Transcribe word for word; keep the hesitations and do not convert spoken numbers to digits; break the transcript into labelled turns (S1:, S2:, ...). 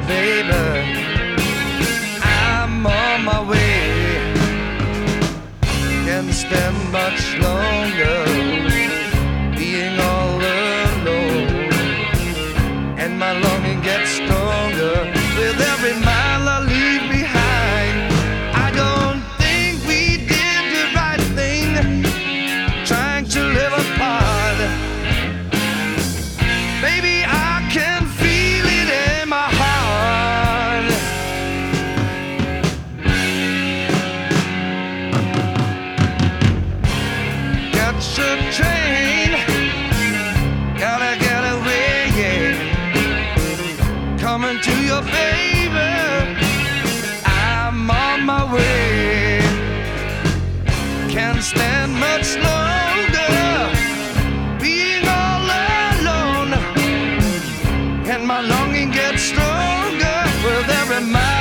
S1: baby, I'm on my way. Can't stand much longer being all alone, and my longing gets stronger with every mile I leave behind. I don't think we did the right thing trying to live apart. Baby, I can feel it in my heart. Catch a train, gotta get away, yeah. Coming to your baby, I'm on my way. Can't stand much longer being all alone, and my longing gets stronger with every mile